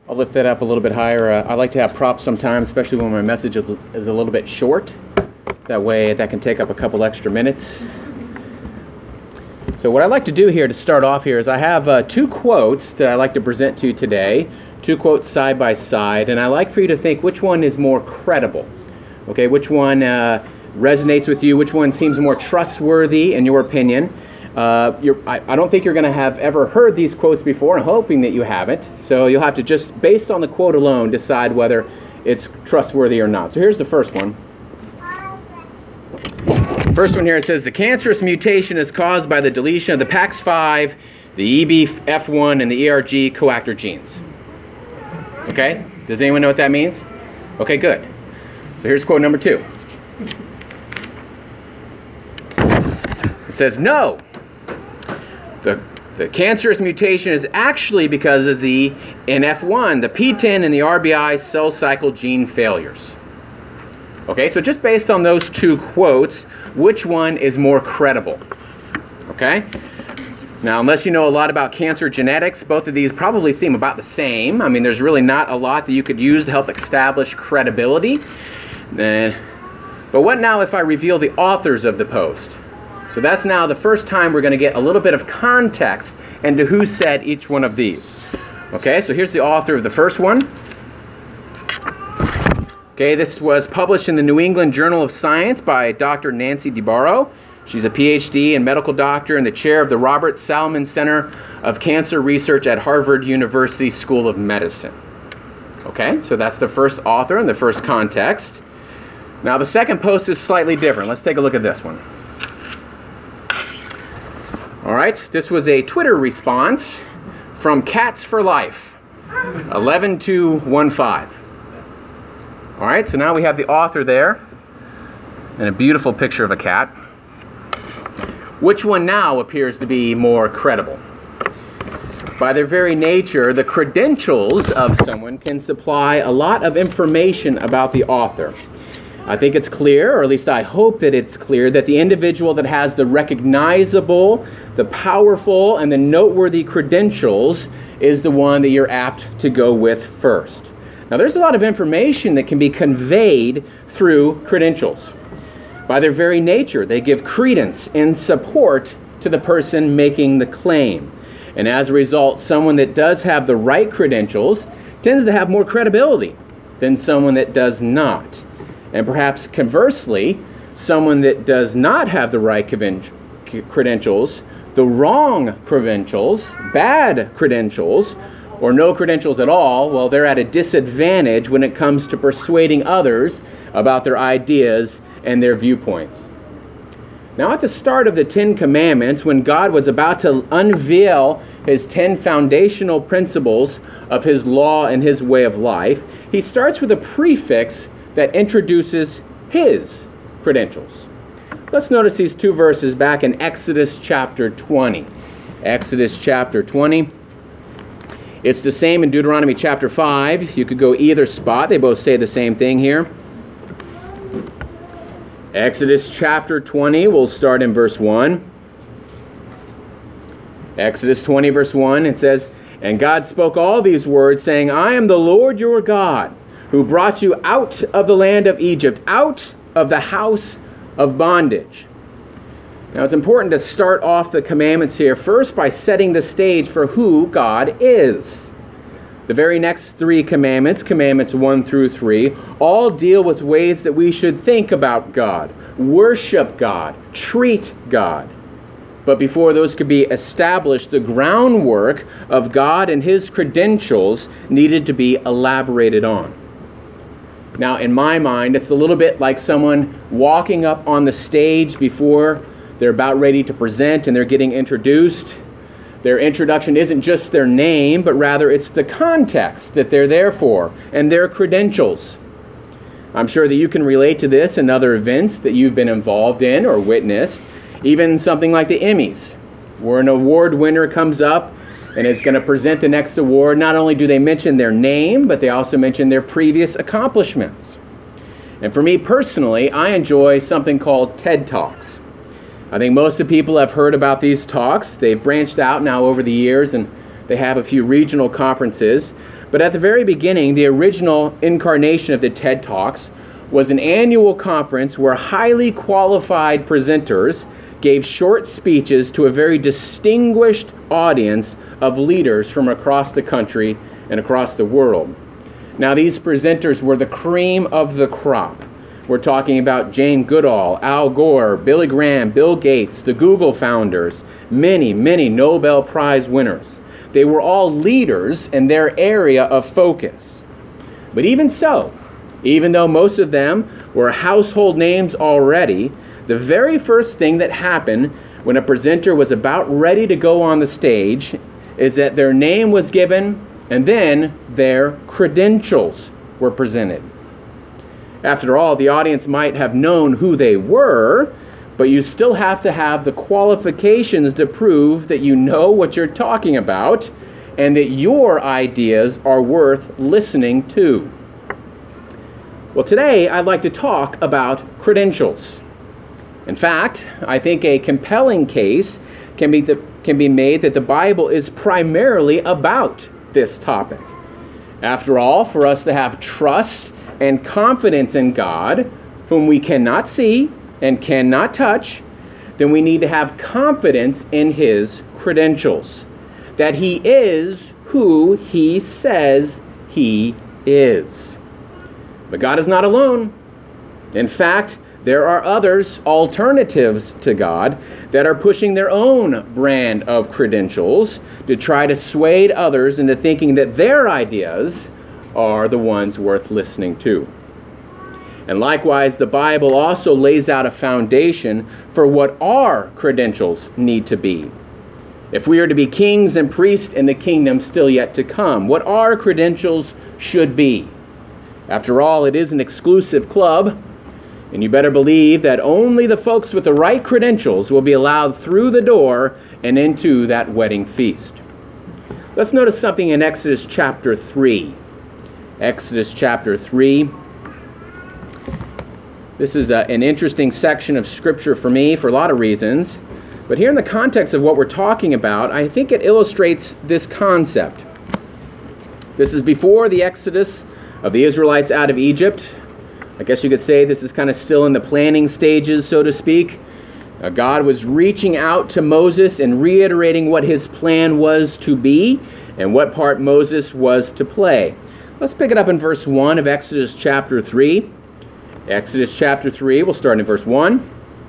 I'll lift that up a little bit higher. I like to have props sometimes, especially when my message is a little bit short. That way that can take up a couple extra minutes. So what I like to do here to start off here is I have two quotes that I like to present to you today. Two quotes side by side, and I like for you to think which one is more credible. Okay, which one resonates with you, which one seems more trustworthy in your opinion. I don't think you're going to have ever heard these quotes before. I'm hoping that you haven't. So you'll have to just, based on the quote alone, decide whether it's trustworthy or not. So here's the first one. First one here, it says, the cancerous mutation is caused by the deletion of the PAX5, the EBF1, and the ERG coactor genes. Okay? Does anyone know what that means? Okay, good. So here's quote number 2. It says, no. The cancerous mutation is actually because of the NF1, the PTEN, and the RBI cell cycle gene failures. Okay, so just based on those two quotes, which one is more credible? Okay? Now, unless you know a lot about cancer genetics, both of these probably seem about the same. I mean, there's really not a lot that you could use to help establish credibility. But what now if I reveal the authors of the post? So that's now the first time we're going to get a little bit of context into who said each one of these. Okay, so here's the author of the first one. Okay, this was published in the New England Journal of Science by Dr. Nancy DiBarro. She's a PhD and medical doctor and the chair of the Robert Salmon Center of Cancer Research at Harvard University School of Medicine. Okay, so that's the first author and the first context. Now the second post is slightly different. Let's take a look at this one. All right, this was a Twitter response from Cats for Life, 11215. All right, so now we have the author there and a beautiful picture of a cat. Which one now appears to be more credible? By their very nature, the credentials of someone can supply a lot of information about the author. I think it's clear, or at least I hope that it's clear, that the individual that has the recognizable, the powerful, and the noteworthy credentials is the one that you're apt to go with first. Now, there's a lot of information that can be conveyed through credentials. By their very nature, they give credence and support to the person making the claim. And as a result, someone that does have the right credentials tends to have more credibility than someone that does not. And perhaps conversely, someone that does not have the right credentials, the wrong credentials, bad credentials, or no credentials at all, well, they're at a disadvantage when it comes to persuading others about their ideas and their viewpoints. Now, at the start of the 10 Commandments, when God was about to unveil his 10 foundational principles of his law and his way of life, he starts with a prefix that introduces his credentials. Let's notice these two verses back in Exodus chapter 20. Exodus chapter 20. It's the same in Deuteronomy chapter 5. You could go either spot. They both say the same thing here. Exodus chapter 20, we'll start in verse 1. Exodus 20, verse 1, it says, and God spoke all these words, saying, I am the Lord your God, who brought you out of the land of Egypt, out of the house of bondage. Now it's important to start off the commandments here first by setting the stage for who God is. The very next 3 commandments, commandments 1 through 3, all deal with ways that we should think about God, worship God, treat God. But before those could be established, the groundwork of God and his credentials needed to be elaborated on. Now, in my mind, it's a little bit like someone walking up on the stage before they're about ready to present and they're getting introduced. Their introduction isn't just their name, but rather it's the context that they're there for and their credentials. I'm sure that you can relate to this in other events that you've been involved in or witnessed, even something like the Emmys, where an award winner comes up and is going to present the next award. Not only do they mention their name, but they also mention their previous accomplishments. And for me personally, I enjoy something called TED Talks. I think most of the people have heard about these talks. They've branched out now over the years, and they have a few regional conferences. But at the very beginning, the original incarnation of the TED Talks was an annual conference where highly qualified presenters gave short speeches to a very distinguished audience of leaders from across the country and across the world. Now, these presenters were the cream of the crop. We're talking about Jane Goodall, Al Gore, Billy Graham, Bill Gates, the Google founders, many, many Nobel Prize winners. They were all leaders in their area of focus. But even so, even though most of them were household names already, the very first thing that happened when a presenter was about ready to go on the stage is that their name was given and then their credentials were presented. After all, the audience might have known who they were, but you still have to have the qualifications to prove that you know what you're talking about and that your ideas are worth listening to. Well, today I'd like to talk about credentials. In fact, I think a compelling case can be made that the Bible is primarily about this topic. After all, for us to have trust and confidence in God, whom we cannot see and cannot touch, then we need to have confidence in His credentials, that He is who He says He is. But God is not alone. In fact, there are others, alternatives to God, that are pushing their own brand of credentials to try to sway others into thinking that their ideas are the ones worth listening to. And likewise, the Bible also lays out a foundation for what our credentials need to be. If we are to be kings and priests in the kingdom still yet to come, what our credentials should be. After all, it is an exclusive club, and you better believe that only the folks with the right credentials will be allowed through the door and into that wedding feast. Let's notice something in Exodus chapter 3. Exodus chapter 3. This is an interesting section of Scripture for me for a lot of reasons. But here in the context of what we're talking about, I think it illustrates this concept. This is before the Exodus of the Israelites out of Egypt. I guess you could say this is kind of still in the planning stages, so to speak. God was reaching out to Moses and reiterating what his plan was to be and what part Moses was to play. Let's pick it up in verse 1 of Exodus chapter 3. Exodus chapter 3, we'll start in verse 1.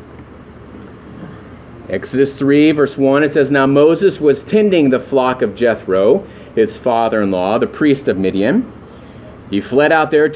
Exodus 3, verse 1, it says, "Now Moses was tending the flock of Jethro, his father-in-law, the priest of Midian. He led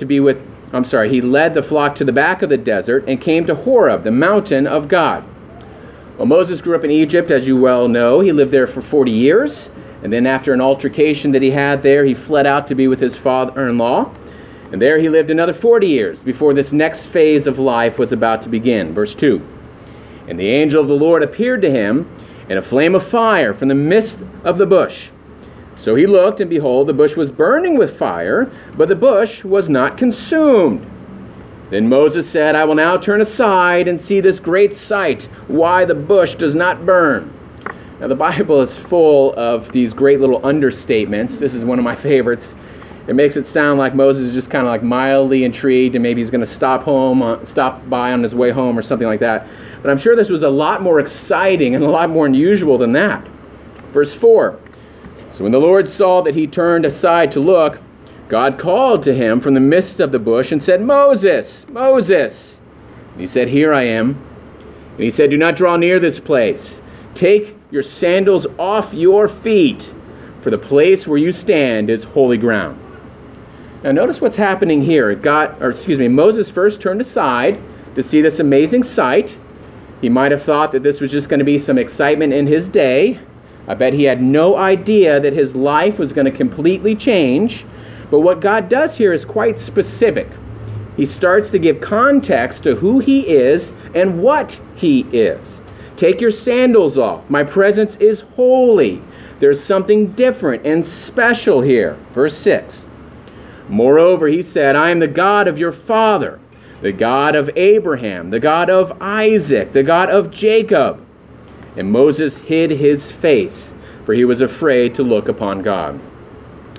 the flock to the back of the desert and came to Horeb, the mountain of God." Well, Moses grew up in Egypt, as you well know. He lived there for 40 years. And then after an altercation that he had there, he fled out to be with his father-in-law. And there he lived another 40 years before this next phase of life was about to begin. Verse 2. "And the angel of the Lord appeared to him in a flame of fire from the midst of the bush. So he looked, and behold, the bush was burning with fire, but the bush was not consumed. Then Moses said, 'I will now turn aside and see this great sight, why the bush does not burn.'" Now the Bible is full of these great little understatements. This is one of my favorites. It makes it sound like Moses is just kind of like mildly intrigued and maybe he's going to stop by on his way home or something like that. But I'm sure this was a lot more exciting and a lot more unusual than that. Verse 4. "So when the Lord saw that he turned aside to look, God called to him from the midst of the bush and said, 'Moses, Moses.' And he said, 'Here I am.' And he said, 'Do not draw near this place. Take your sandals off your feet, for the place where you stand is holy ground.'" Now notice what's happening here. Moses first turned aside to see this amazing sight. He might have thought that this was just going to be some excitement in his day. I bet he had no idea that his life was going to completely change. But what God does here is quite specific. He starts to give context to who he is and what he is. "Take your sandals off. My presence is holy." There's something different and special here. Verse 6. "Moreover, he said, I am the God of your father, the God of Abraham, the God of Isaac, the God of Jacob." And Moses hid his face, for he was afraid to look upon God.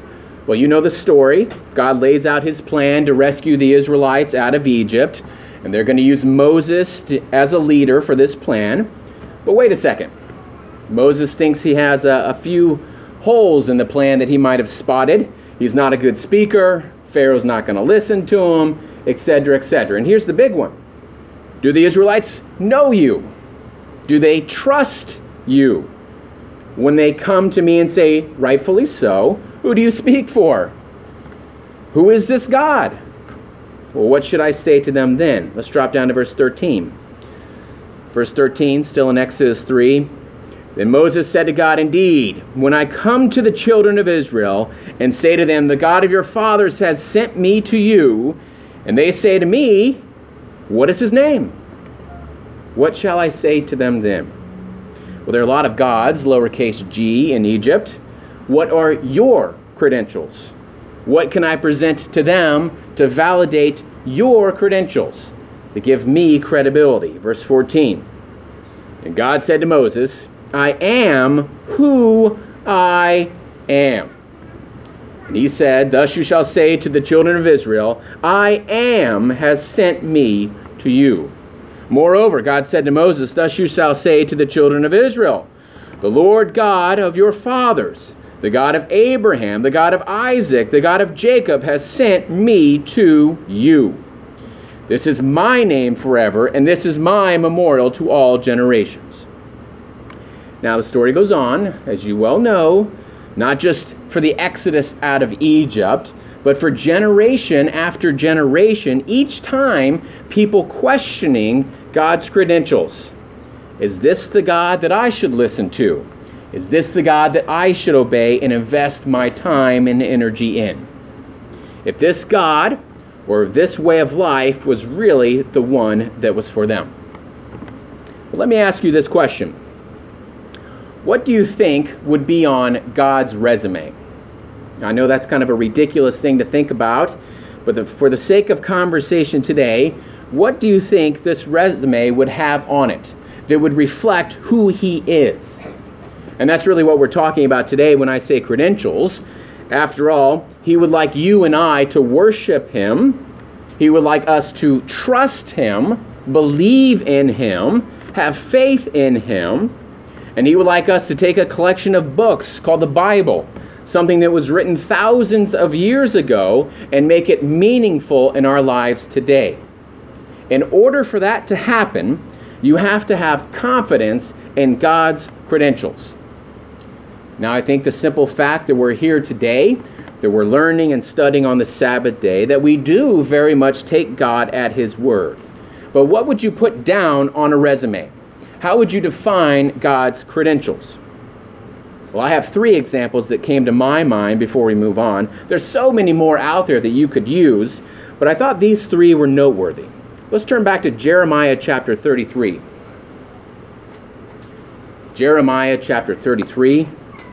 Well, you know the story. God lays out his plan to rescue the Israelites out of Egypt, and they're going to use Moses as a leader for this plan. But wait a second. Moses thinks he has a few holes in the plan that he might have spotted. He's not a good speaker. Pharaoh's not going to listen to him, etc., etc. And here's the big one. Do the Israelites know you? Do they trust you? When they come to me and say, rightfully so, who do you speak for? Who is this God? Well, what should I say to them then? Let's drop down to verse 13. Verse 13, still in Exodus 3. Then Moses said to God, indeed, when I come to the children of Israel and say to them, the God of your fathers has sent me to you, and they say to me, what is his name? What shall I say to them then? Well, there are a lot of gods, lowercase g, in Egypt. What are your credentials? What can I present to them to validate your credentials, to give me credibility? Verse 14. And God said to Moses, I am who I am. And he said, thus you shall say to the children of Israel, I am has sent me to you. Moreover, God said to Moses, thus you shall say to the children of Israel, the Lord God of your fathers, the God of Abraham, the God of Isaac, the God of Jacob has sent me to you. This is my name forever, and this is my memorial to all generations. Now the story goes on, as you well know, not just for the exodus out of Egypt, but for generation after generation, each time people questioning God's credentials. Is this the God that I should listen to? Is this the God that I should obey and invest my time and energy in? If this God or this way of life was really the one that was for them. Well, let me ask you this question. What do you think would be on God's resume? I know that's kind of a ridiculous thing to think about, but for the sake of conversation today, what do you think this resume would have on it that would reflect who he is? And that's really what we're talking about today when I say credentials. After all, he would like you and I to worship him. He would like us to trust him, believe in him, have faith in him. And he would like us to take a collection of books called the Bible, something that was written thousands of years ago, and make it meaningful in our lives today. In order for that to happen, you have to have confidence in God's credentials. Now, I think the simple fact that we're here today, that we're learning and studying on the Sabbath day, that we do very much take God at his word. But what would you put down on a resume? How would you define God's credentials? Well, I have 3 examples that came to my mind before we move on. There's so many more out there that you could use, but I thought these 3 were noteworthy. Let's turn back to Jeremiah chapter 33. Jeremiah chapter 33.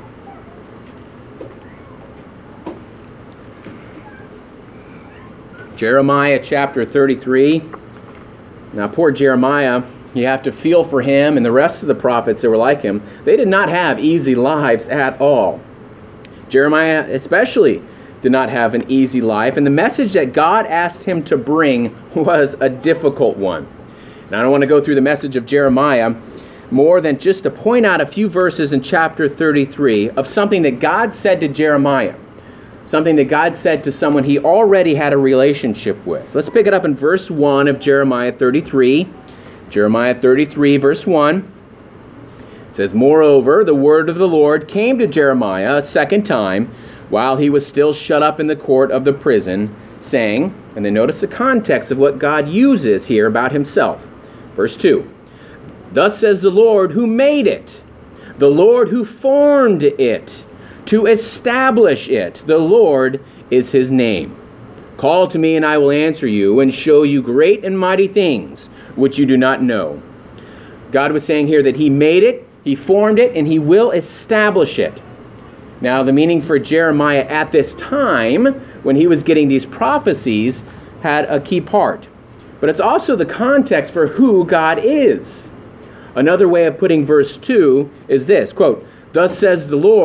Jeremiah chapter 33. Now, poor Jeremiah, you have to feel for him and the rest of the prophets that were like him. They did not have easy lives at all. Jeremiah especially did not have an easy life, and the message that God asked him to bring was a difficult one. And I don't want to go through the message of Jeremiah more than just to point out a few verses in chapter 33 of something that God said to Jeremiah, something that God said to someone he already had a relationship with. Let's pick it up in verse 1 of Jeremiah 33. Jeremiah 33, verse 1. It says, moreover, the word of the Lord came to Jeremiah a second time while he was still shut up in the court of the prison, saying, and then notice the context of what God uses here about himself. Verse 2. Thus says the Lord who made it, the Lord who formed it, to establish it. The Lord is his name. Call to me and I will answer you and show you great and mighty things which you do not know. God was saying here that he made it, he formed it, and he will establish it. Now, the meaning for Jeremiah at this time, when he was getting these prophecies, had a key part. But it's also the context for who God is. Another way of putting verse 2 is this, quote, thus says the Lord,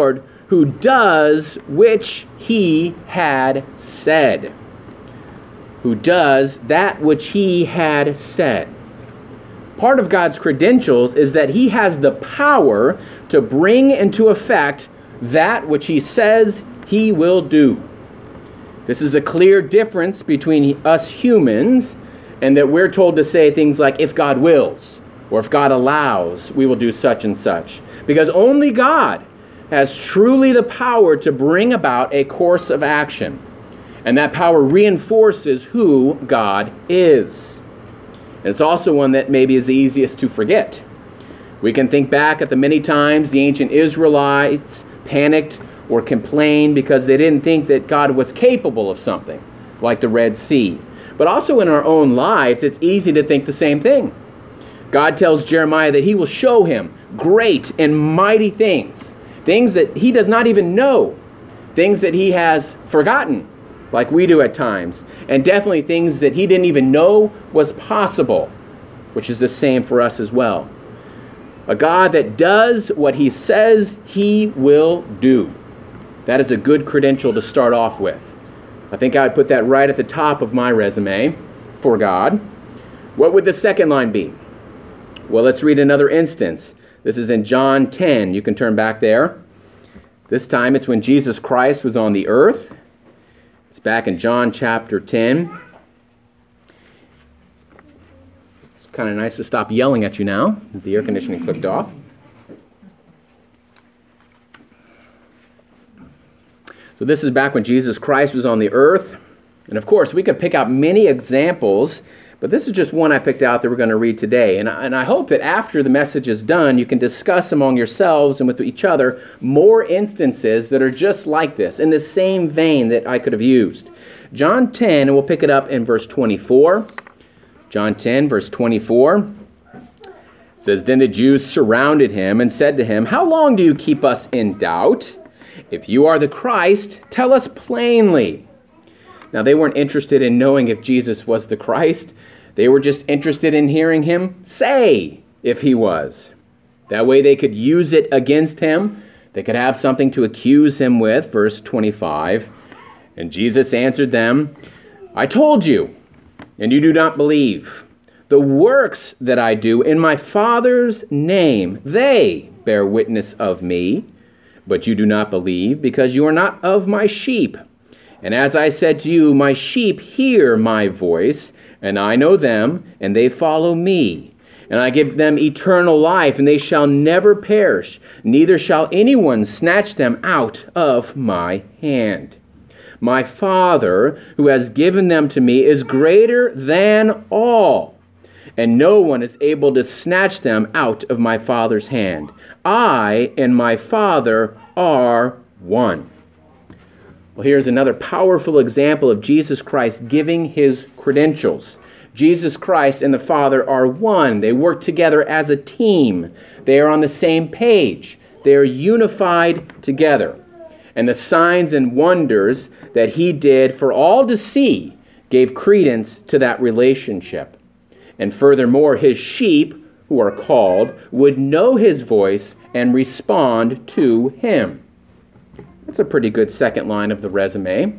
who does which he had said. Who does that which he had said. Part of God's credentials is that he has the power to bring into effect that which he says he will do. This is a clear difference between us humans and that we're told to say things like, if God wills, or if God allows, we will do such and such. Because only God has truly the power to bring about a course of action. And that power reinforces who God is. And it's also one that maybe is the easiest to forget. We can think back at the many times the ancient Israelites panicked or complained because they didn't think that God was capable of something, like the Red Sea. But also in our own lives, it's easy to think the same thing. God tells Jeremiah that he will show him great and mighty things, things that he does not even know, things that he has forgotten, like we do at times, and definitely things that he didn't even know was possible, which is the same for us as well. A God that does what he says he will do. That is a good credential to start off with. I think I would put that right at the top of my resume for God. What would the second line be? Well, let's read another instance. This is in John 10. You can turn back there. This time it's when Jesus Christ was on the earth. It's back in John chapter 10. It's kind of nice to stop yelling at you now that the air conditioning clicked off. So this is back when Jesus Christ was on the earth. And of course, we could pick out many examples, but this is just one I picked out that we're going to read today. And I hope that after the message is done, you can discuss among yourselves and with each other more instances that are just like this, in the same vein that I could have used. John 10, and we'll pick it up in verse 24. John 10, verse 24. It says, Then the Jews surrounded him and said to him, How long do you keep us in doubt? If you are the Christ, tell us plainly. Now, they weren't interested in knowing if Jesus was the Christ. They were just interested in hearing him say if he was. That way they could use it against him. They could have something to accuse him with. Verse 25. And Jesus answered them, I told you, and you do not believe. The works that I do in my Father's name, they bear witness of me. But you do not believe, because you are not of my sheep. And as I said to you, my sheep hear my voice, and I know them, and they follow me. And I give them eternal life, and they shall never perish, neither shall anyone snatch them out of my hand. My Father, who has given them to me, is greater than all, and no one is able to snatch them out of my Father's hand. I and my Father are one. Well, here's another powerful example of Jesus Christ giving his credentials. Jesus Christ and the Father are one. They work together as a team. They are on the same page. They are unified together. And the signs and wonders that he did for all to see gave credence to that relationship. And furthermore, his sheep, who are called, would know his voice and respond to him. That's a pretty good second line of the resume.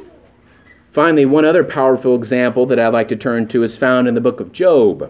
Finally, one other powerful example that I'd like to turn to is found in the book of Job.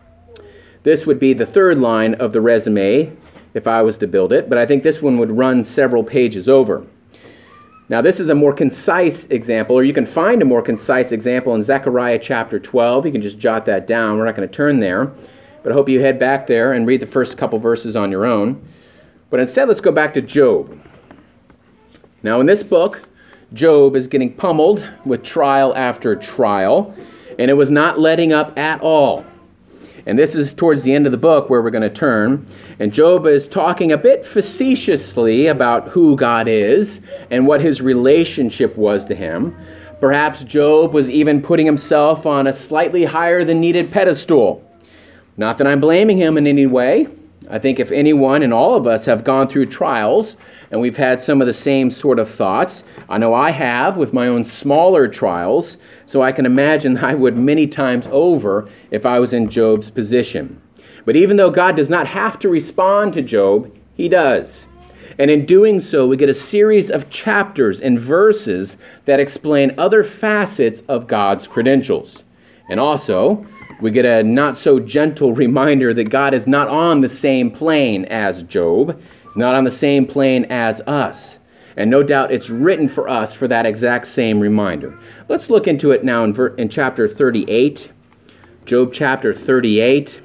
This would be the third line of the resume if I was to build it, but I think this one would run several pages over. Now, this is a more concise example, or you can find a more concise example in Zechariah chapter 12. You can just jot that down. We're not going to turn there, but I hope you head back there and read the first couple verses on your own. But instead, let's go back to Job. Now, in this book, Job is getting pummeled with trial after trial, and it was not letting up at all. And this is towards the end of the book where we're going to turn. And Job is talking a bit facetiously about who God is and what his relationship was to him. Perhaps Job was even putting himself on a slightly higher than needed pedestal. Not that I'm blaming him in any way. I think if anyone and all of us have gone through trials and we've had some of the same sort of thoughts, I know I have with my own smaller trials, so I can imagine I would many times over if I was in Job's position. But even though God does not have to respond to Job, he does. And in doing so, we get a series of chapters and verses that explain other facets of God's credentials. And also, we get a not-so-gentle reminder that God is not on the same plane as Job. He's not on the same plane as us. And no doubt it's written for us for that exact same reminder. Let's look into it now in chapter 38. Job chapter 38.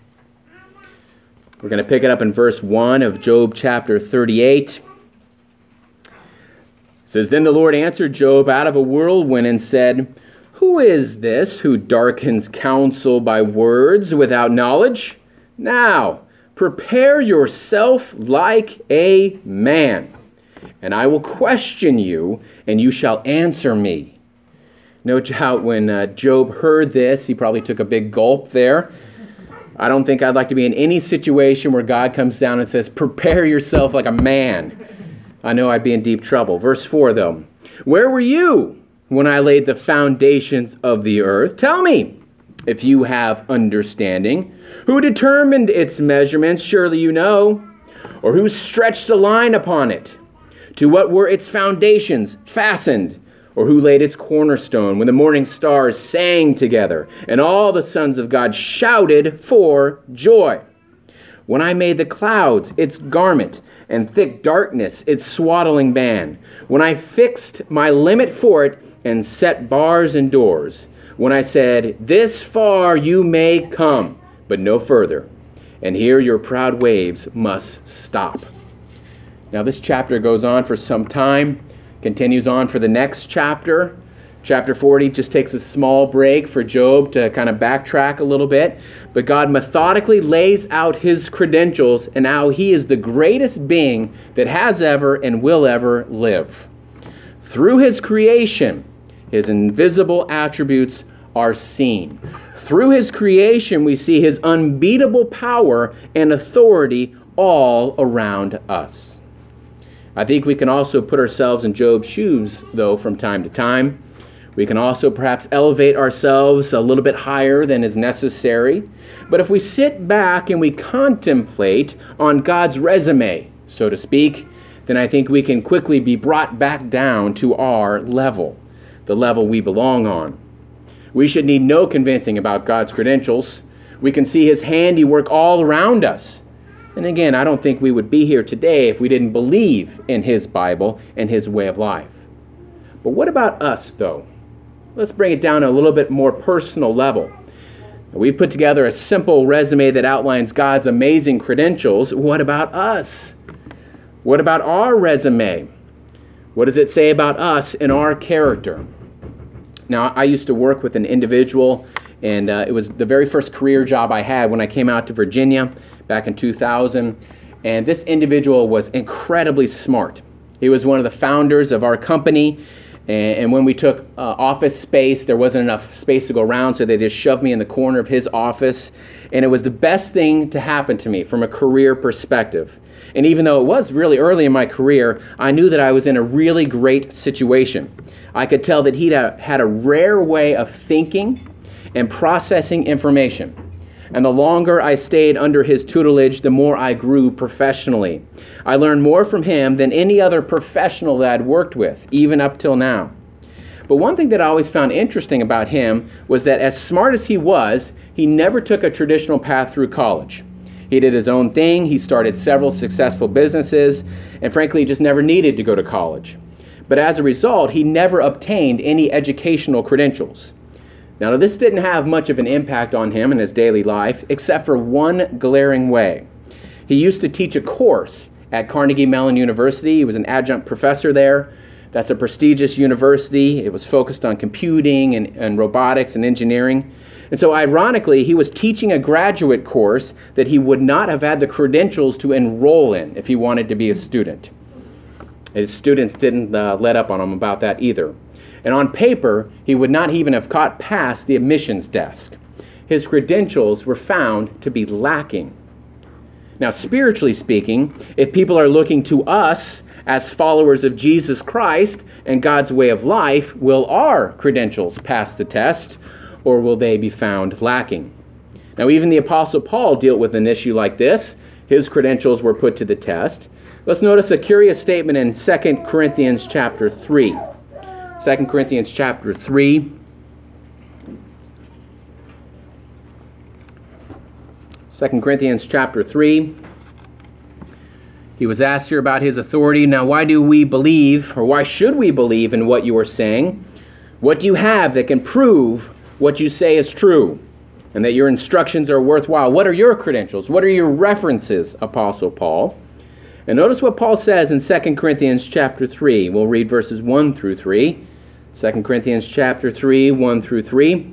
We're going to pick it up in verse 1 of Job chapter 38. It says, "Then the Lord answered Job out of a whirlwind and said, 'Who is this who darkens counsel by words without knowledge? Now, prepare yourself like a man, and I will question you, and you shall answer me.'" No doubt when Job heard this, he probably took a big gulp there. I don't think I'd like to be in any situation where God comes down and says, "Prepare yourself like a man." I know I'd be in deep trouble. Verse 4, though. "Where were you when I laid the foundations of the earth? Tell me, if you have understanding. Who determined its measurements? Surely you know. Or who stretched a line upon it? To what were its foundations fastened? Or who laid its cornerstone when the morning stars sang together and all the sons of God shouted for joy? When I made the clouds its garment and thick darkness its swaddling band, when I fixed my limit for it and set bars and doors, when I said, 'This far you may come, but no further, and here your proud waves must stop.'" Now this chapter goes on for some time, continues on for the next chapter. Chapter 40 just takes a small break for Job to kind of backtrack a little bit. But God methodically lays out his credentials and how he is the greatest being that has ever and will ever live. Through his creation, his invisible attributes are seen. Through his creation, we see his unbeatable power and authority all around us. I think we can also put ourselves in Job's shoes, though, from time to time. We can also perhaps elevate ourselves a little bit higher than is necessary. But if we sit back and we contemplate on God's resume, so to speak, then I think we can quickly be brought back down to our level, the level we belong on. We should need no convincing about God's credentials. We can see his handiwork all around us. And again, I don't think we would be here today if we didn't believe in his Bible and his way of life. But what about us, though? Let's bring it down to a little bit more personal level. We've put together a simple resume that outlines God's amazing credentials. What about us? What about our resume? What does it say about us and our character? Now, I used to work with an individual, and it was the very first career job I had when I came out to Virginia back in 2000. And this individual was incredibly smart. He was one of the founders of our company. And when we took office space, there wasn't enough space to go around, so they just shoved me in the corner of his office. And it was the best thing to happen to me from a career perspective. And even though it was really early in my career, I knew that I was in a really great situation. I could tell that he had a rare way of thinking and processing information. And the longer I stayed under his tutelage, the more I grew professionally. I learned more from him than any other professional that I'd worked with, even up till now. But one thing that I always found interesting about him was that as smart as he was, he never took a traditional path through college. He did his own thing, he started several successful businesses, and frankly, just never needed to go to college. But as a result, he never obtained any educational credentials. Now, this didn't have much of an impact on him in his daily life, except for one glaring way. He used to teach a course at Carnegie Mellon University. He was an adjunct professor there. That's a prestigious university. It was focused on computing and robotics and engineering. And so, ironically, he was teaching a graduate course that he would not have had the credentials to enroll in if he wanted to be a student. His students didn't let up on him about that either. And on paper, he would not even have got past the admissions desk. His credentials were found to be lacking. Now, spiritually speaking, if people are looking to us as followers of Jesus Christ and God's way of life, will our credentials pass the test, or will they be found lacking? Now, even the Apostle Paul dealt with an issue like this. His credentials were put to the test. Let's notice a curious statement in 2 Corinthians chapter 3. 2 Corinthians chapter 3. 2 Corinthians chapter 3. He was asked here about his authority. Now, why do we believe, or why should we believe in what you are saying? What do you have that can prove what you say is true and that your instructions are worthwhile? What are your credentials? What are your references, Apostle Paul? And notice what Paul says in 2 Corinthians chapter 3. We'll read verses 1 through 3. 2 Corinthians chapter 3, 1 through 3. It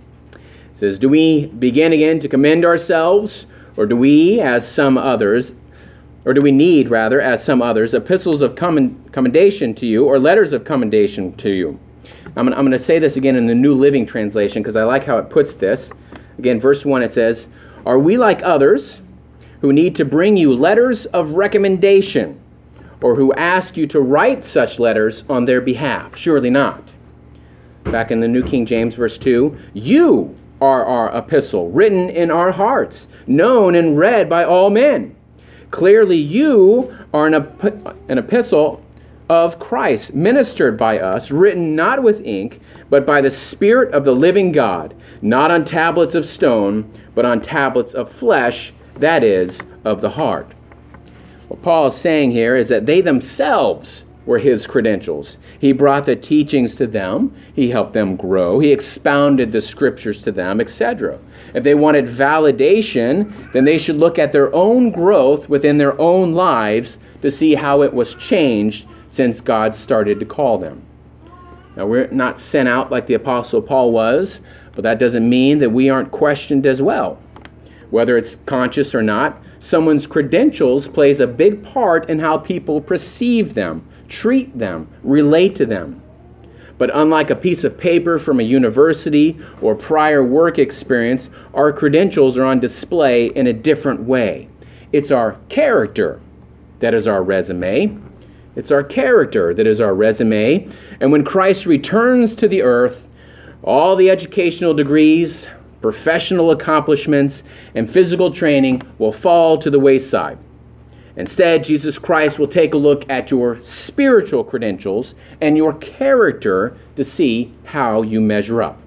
says, do we begin again to commend ourselves, or do we, as some others, or do we need, rather, as some others, epistles of commendation to you, or letters of commendation to you? I'm going to say this again in the New Living Translation, because I like how it puts this. Again, verse 1, it says, are we like others who need to bring you letters of recommendation, or who ask you to write such letters on their behalf? Surely not. Back in the New King James, verse 2, you are our epistle, written in our hearts, known and read by all men. Clearly, you are an epistle of Christ, ministered by us, written not with ink, but by the Spirit of the living God, not on tablets of stone, but on tablets of flesh, that is, of the heart. What Paul is saying here is that they themselves were his credentials. He brought the teachings to them. He helped them grow. He expounded the scriptures to them, etc. If they wanted validation, then they should look at their own growth within their own lives to see how it was changed since God started to call them. Now, we're not sent out like the Apostle Paul was, but that doesn't mean that we aren't questioned as well. Whether it's conscious or not, someone's credentials plays a big part in how people perceive them, treat them, relate to them. But unlike a piece of paper from a university or prior work experience, our credentials are on display in a different way. It's our character that is our resume. It's our character that is our resume. And when Christ returns to the earth, all the educational degrees, professional accomplishments, and physical training will fall to the wayside. Instead, Jesus Christ will take a look at your spiritual credentials and your character to see how you measure up.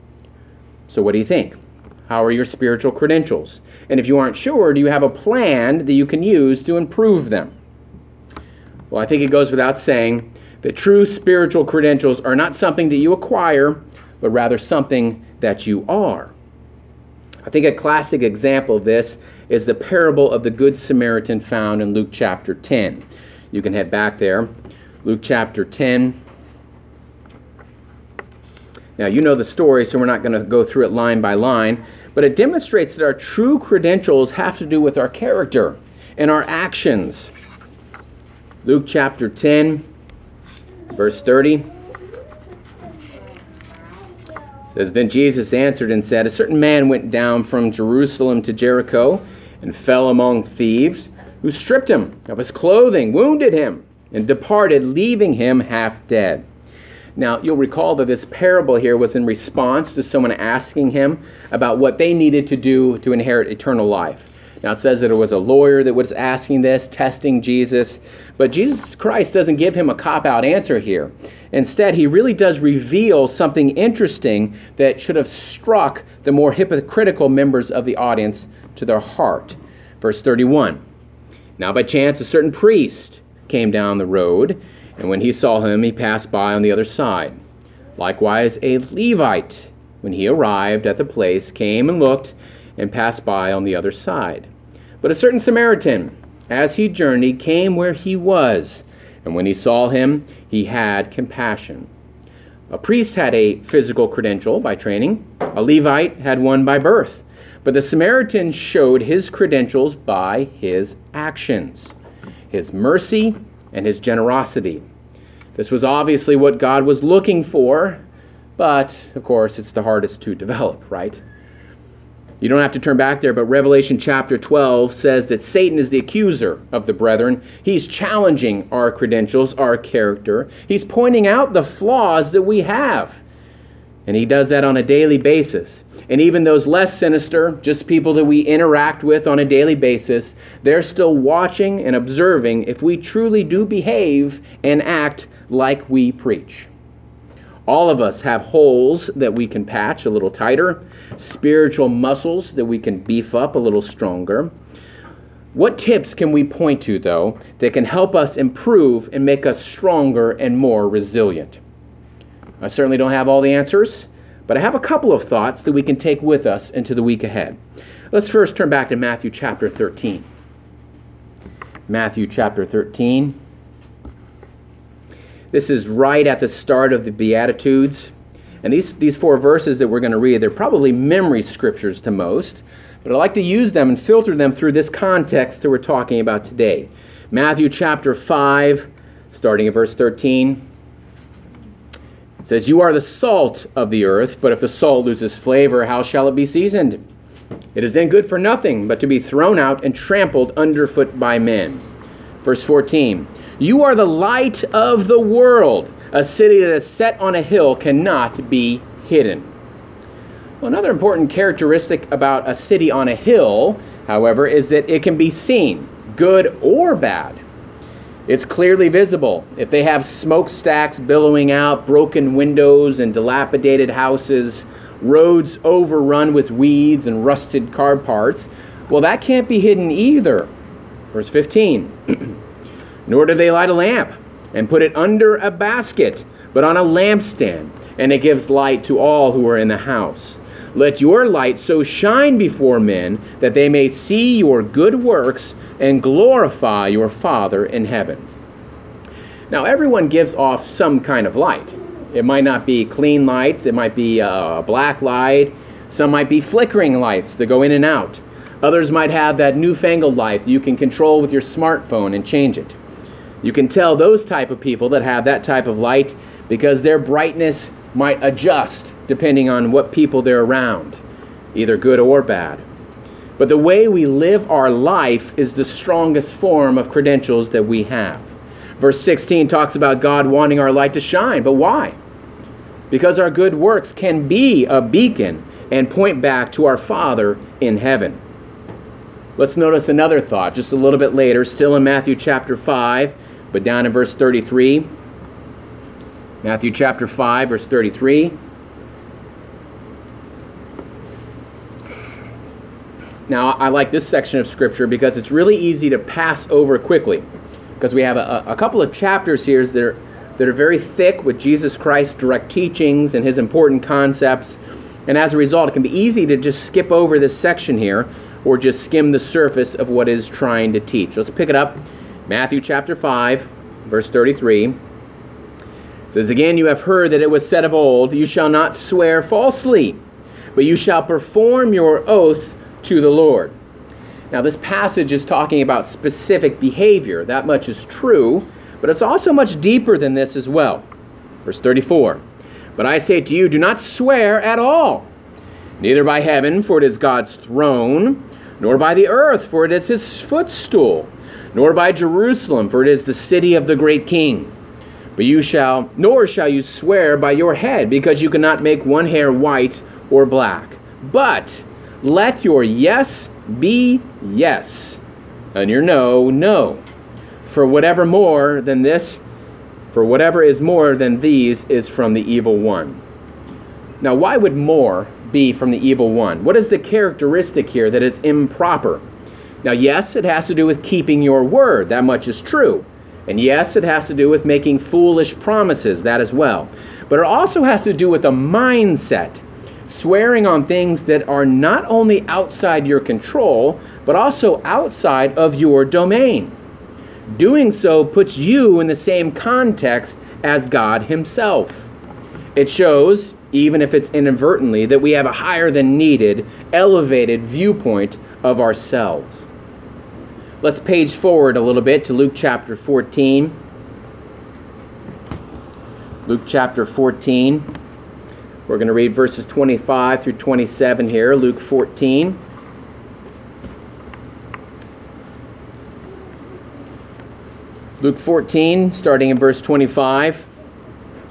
So what do you think? How are your spiritual credentials? And if you aren't sure, do you have a plan that you can use to improve them? Well, I think it goes without saying that true spiritual credentials are not something that you acquire, but rather something that you are. I think a classic example of this is the parable of the Good Samaritan found in Luke chapter 10. You can head back there. Luke chapter 10. Now, you know the story, so we're not going to go through it line by line, but it demonstrates that our true credentials have to do with our character and our actions. Luke chapter 10, verse 30. It says, then Jesus answered and said, a certain man went down from Jerusalem to Jericho and fell among thieves, who stripped him of his clothing, wounded him, and departed, leaving him half dead. Now, you'll recall that this parable here was in response to someone asking him about what they needed to do to inherit eternal life. Now, it says that it was a lawyer that was asking this, testing Jesus. But Jesus Christ doesn't give him a cop-out answer here. Instead, he really does reveal something interesting that should have struck the more hypocritical members of the audience to their heart. Verse 31. Now, by chance, a certain priest came down the road, and when he saw him, he passed by on the other side. Likewise, a Levite, when he arrived at the place, came and looked and passed by on the other side. But a certain Samaritan, as he journeyed, came where he was, and when he saw him, he had compassion. A priest had a physical credential by training. A Levite had one by birth. But the Samaritan showed his credentials by his actions, his mercy, and his generosity. This was obviously what God was looking for, but, of course, it's the hardest to develop, right? You don't have to turn back there, but Revelation chapter 12 says that Satan is the accuser of the brethren. He's challenging our credentials, our character. He's pointing out the flaws that we have. And he does that on a daily basis. And even those less sinister, just people that we interact with on a daily basis, they're still watching and observing if we truly do behave and act like we preach. All of us have holes that we can patch a little tighter, spiritual muscles that we can beef up a little stronger. What tips can we point to, though, that can help us improve and make us stronger and more resilient? I certainly don't have all the answers, but I have a couple of thoughts that we can take with us into the week ahead. Let's first turn back to Matthew chapter 13. Matthew chapter 13. This is right at the start of the Beatitudes. And these 4 verses that we're going to read, they're probably memory scriptures to most, but I like to use them and filter them through this context that we're talking about today. Matthew chapter 5, starting at verse 13. It says, "You are the salt of the earth, but if the salt loses flavor, how shall it be seasoned? It is then good for nothing but to be thrown out and trampled underfoot by men." Verse 14, "You are the light of the world. A city that is set on a hill cannot be hidden." Well, another important characteristic about a city on a hill, however, is that it can be seen, good or bad. It's clearly visible. If they have smokestacks billowing out, broken windows and dilapidated houses, roads overrun with weeds and rusted car parts, well, that can't be hidden either. Verse 15, "Nor do they light a lamp and put it under a basket, but on a lampstand, and it gives light to all who are in the house. Let your light so shine before men that they may see your good works and glorify your Father in heaven." Now, everyone gives off some kind of light. It might not be clean lights. It might be a black light. Some might be flickering lights that go in and out. Others might have that newfangled light that you can control with your smartphone and change it. You can tell those type of people that have that type of light because their brightness might adjust depending on what people they're around, either good or bad. But the way we live our life is the strongest form of credentials that we have. Verse 16 talks about God wanting our light to shine, but why? Because our good works can be a beacon and point back to our Father in heaven. Let's notice another thought just a little bit later, still in Matthew chapter 5, but down in verse 33. Matthew chapter 5, verse 33. Now, I like this section of Scripture because it's really easy to pass over quickly, because we have a couple of chapters here that are very thick with Jesus Christ's direct teachings and his important concepts, and as a result, it can be easy to just skip over this section here or just skim the surface of what it's trying to teach. Let's pick it up. Matthew chapter 5, verse 33. It says, "Again, you have heard that it was said of old, you shall not swear falsely, but you shall perform your oaths to the Lord." Now, this passage is talking about specific behavior. That much is true, but it's also much deeper than this as well. Verse 34, "But I say to you, do not swear at all, neither by heaven, for it is God's throne, nor by the earth, for it is his footstool, nor by Jerusalem, for it is the city of the great king. Nor shall you swear by your head, because you cannot make one hair white or black. But let your yes be yes, and your no, no. For whatever is more than these is from the evil one." Now, why would more be from the evil one? What is the characteristic here that is improper? Now, yes, it has to do with keeping your word. That much is true. And yes, it has to do with making foolish promises. That as well. But it also has to do with a mindset. Swearing on things that are not only outside your control, but also outside of your domain. Doing so puts you in the same context as God himself. It shows, even if it's inadvertently, that we have a higher than needed, elevated viewpoint of ourselves. Let's page forward a little bit to Luke chapter 14. Luke chapter 14. We're going to read verses 25 through 27 here, Luke 14. Luke 14, starting in verse 25.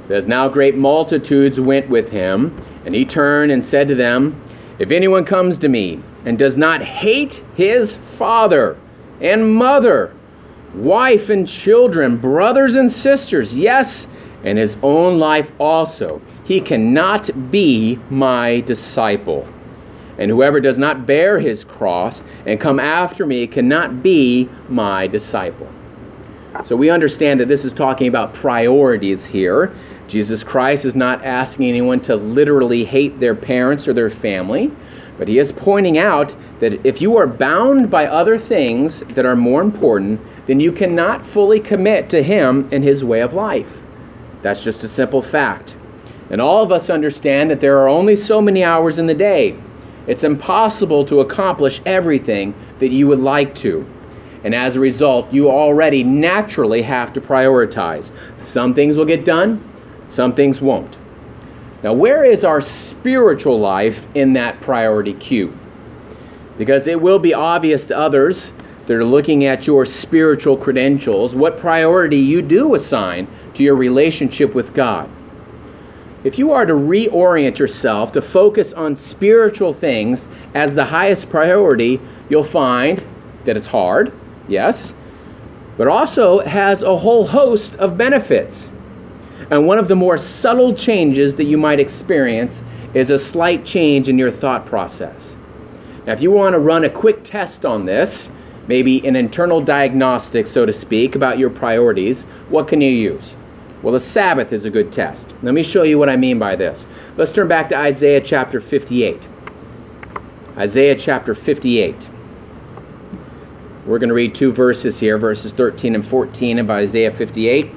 It says, now great multitudes went with him, and he turned and said to them, if anyone comes to me and does not hate his father and mother, wife and children, brothers and sisters, yes, and his own life also, he cannot be my disciple. And whoever does not bear his cross and come after me cannot be my disciple. So we understand that this is talking about priorities here. Jesus Christ is not asking anyone to literally hate their parents or their family, but he is pointing out that if you are bound by other things that are more important, then you cannot fully commit to him and his way of life. That's just a simple fact. And all of us understand that there are only so many hours in the day. It's impossible to accomplish everything that you would like to. And as a result, you already naturally have to prioritize. Some things will get done, some things won't. Now, where is our spiritual life in that priority queue? Because it will be obvious to others that are looking at your spiritual credentials what priority you do assign to your relationship with God. If you are to reorient yourself to focus on spiritual things as the highest priority, you'll find that it's hard, yes, but also has a whole host of benefits. And one of the more subtle changes that you might experience is a slight change in your thought process. Now, if you want to run a quick test on this, maybe an internal diagnostic, so to speak, about your priorities, what can you use? Well, the Sabbath is a good test. Let me show you what I mean by this. Let's turn back to Isaiah chapter 58. Isaiah chapter 58. We're going to read two verses here, verses 13 and 14 of Isaiah 58.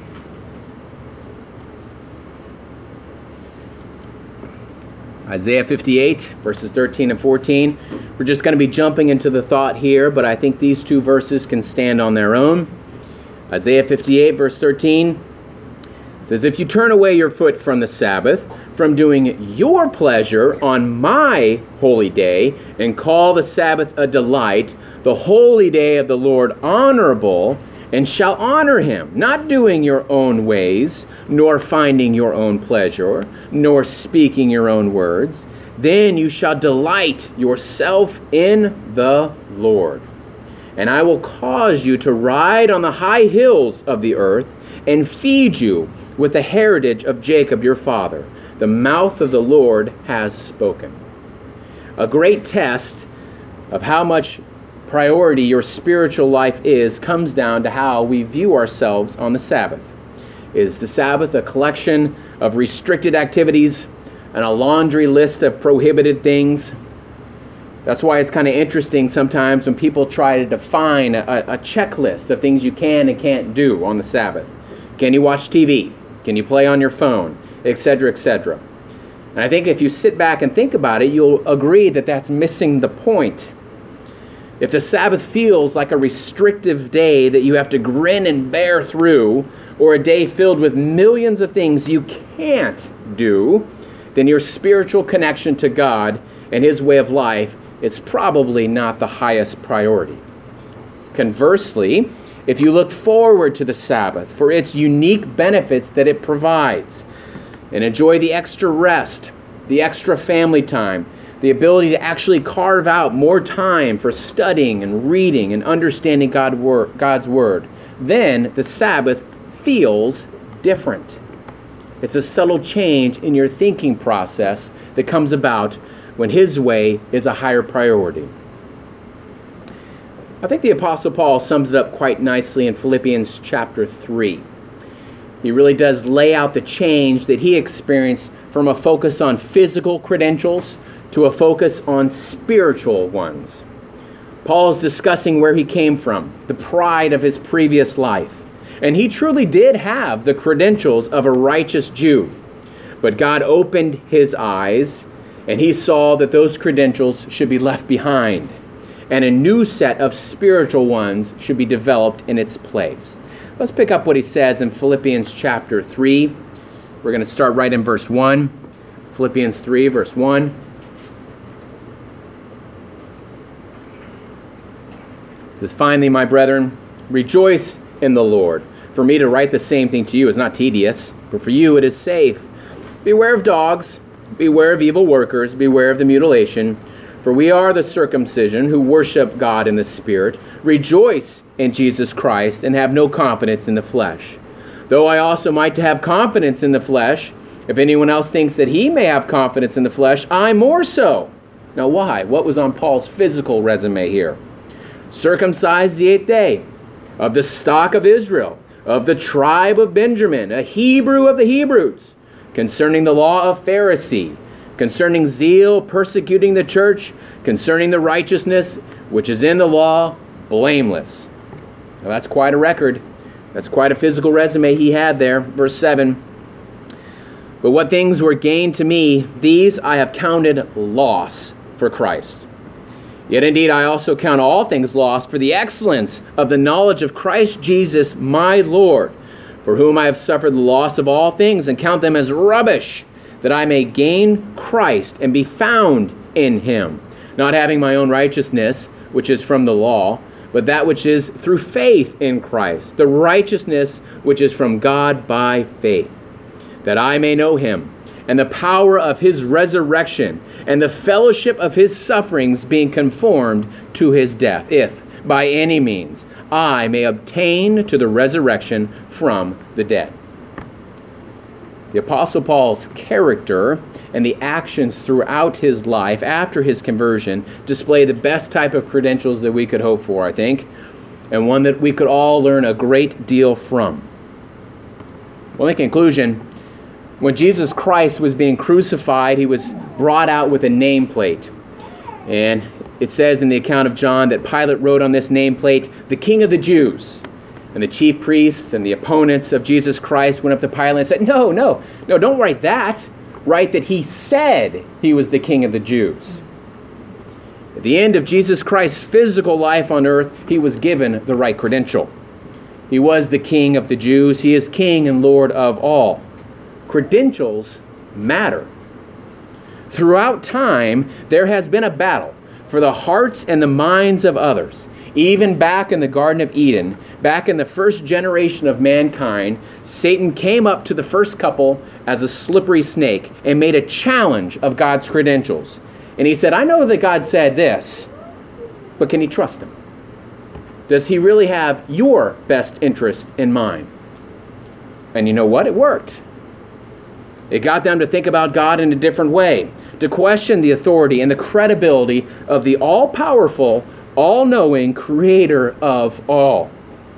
Isaiah 58, verses 13 and 14. We're just going to be jumping into the thought here, but I think these two verses can stand on their own. Isaiah 58, verse 13 says, if you turn away your foot from the Sabbath, from doing your pleasure on my holy day, and call the Sabbath a delight, the holy day of the Lord honorable, and shall honor him, not doing your own ways, nor finding your own pleasure, nor speaking your own words, then you shall delight yourself in the Lord. And I will cause you to ride on the high hills of the earth, and feed you with the heritage of Jacob your father. The mouth of the Lord has spoken. A great test of how much priority your spiritual life is comes down to how we view ourselves on the Sabbath. Is the Sabbath a collection of restricted activities and a laundry list of prohibited things? That's why it's kind of interesting sometimes when people try to define a checklist of things you can and can't do on the Sabbath. Can you watch TV? Can you play on your phone? Etc., etc. And I think if you sit back and think about it, you'll agree that that's missing the point. If the Sabbath feels like a restrictive day that you have to grin and bear through, or a day filled with millions of things you can't do, then your spiritual connection to God and his way of life is probably not the highest priority. Conversely, if you look forward to the Sabbath for its unique benefits that it provides, and enjoy the extra rest, the extra family time, the ability to actually carve out more time for studying and reading and understanding God's Word, then the Sabbath feels different. It's a subtle change in your thinking process that comes about when his way is a higher priority. I think the Apostle Paul sums it up quite nicely in Philippians chapter 3. He really does lay out the change that he experienced from a focus on physical credentials to a focus on spiritual ones. Paul is discussing where he came from, the pride of his previous life. And he truly did have the credentials of a righteous Jew. But God opened his eyes, and he saw that those credentials should be left behind, and a new set of spiritual ones should be developed in its place. Let's pick up what he says in Philippians chapter 3. We're going to start right in verse 1. Philippians 3, verse 1. It says, finally, my brethren, rejoice in the Lord. for me to write the same thing to you is not tedious, but for you it is safe. Beware of dogs, beware of evil workers, beware of the mutilation, for we are the circumcision who worship God in the Spirit, rejoice in Jesus Christ, and have no confidence in the flesh. Though I also might have confidence in the flesh, if anyone else thinks that he may have confidence in the flesh, I more so. Now why? What was on Paul's physical resume here? Circumcised the 8th day, of the stock of Israel, of the tribe of Benjamin, a Hebrew of the Hebrews, concerning the law of Pharisee, concerning zeal, persecuting the church, concerning the righteousness which is in the law, blameless. Now that's quite a record. That's quite a physical resume he had there. Verse 7. But what things were gained to me, these I have counted loss for Christ. Yet indeed I also count all things lost for the excellence of the knowledge of Christ Jesus my Lord, for whom I have suffered the loss of all things, and count them as rubbish, that I may gain Christ and be found in him, not having my own righteousness, which is from the law, but that which is through faith in Christ, the righteousness which is from God by faith, that I may know him, and the power of his resurrection, and the fellowship of his sufferings, being conformed to his death, if by any means I may obtain to the resurrection from the dead. The Apostle Paul's character and the actions throughout his life after his conversion display the best type of credentials that we could hope for, I think, and one that we could all learn a great deal from. Well, in conclusion, when Jesus Christ was being crucified, he was brought out with a nameplate. And it says in the account of John that Pilate wrote on this nameplate, "The King of the Jews." And the chief priests and the opponents of Jesus Christ went up to Pilate and said, No, don't write that. Write that he said he was the King of the Jews. At the end of Jesus Christ's physical life on earth, he was given the right credential. He was the King of the Jews. He is King and Lord of all. Credentials matter. Throughout time, there has been a battle for the hearts and the minds of others. Even back in the Garden of Eden, back in the first generation of mankind, Satan came up to the first couple as a slippery snake and made a challenge of God's credentials. And he said, I know that God said this, but can you trust him? Does he really have your best interest in mind? And you know what? It worked. It got them to think about God in a different way, to question the authority and the credibility of the all-powerful, all-knowing creator of all.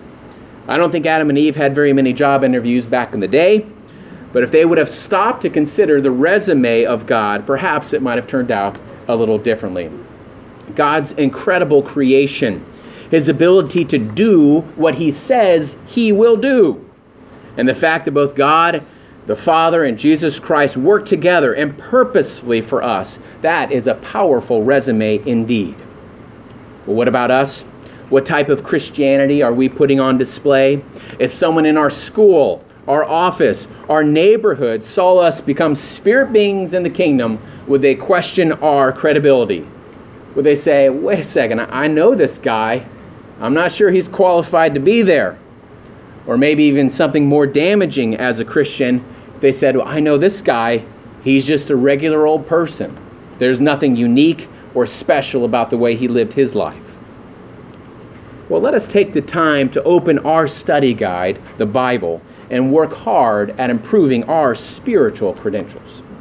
I don't think Adam and Eve had very many job interviews back in the day, but if they would have stopped to consider the resume of God, perhaps it might have turned out a little differently. God's incredible creation, his ability to do what he says he will do, and the fact that both God, the Father, and Jesus Christ work together and purposefully for us, that is a powerful resume indeed. Well, what about us? What type of Christianity are we putting on display? If someone in our school, our office, our neighborhood saw us become spirit beings in the kingdom, would they question our credibility? Would they say, wait a second, I know this guy. I'm not sure he's qualified to be there. Or maybe even something more damaging as a Christian, they said, well, I know this guy, he's just a regular old person. There's nothing unique or special about the way he lived his life. Well, let us take the time to open our study guide, the Bible, and work hard at improving our spiritual credentials.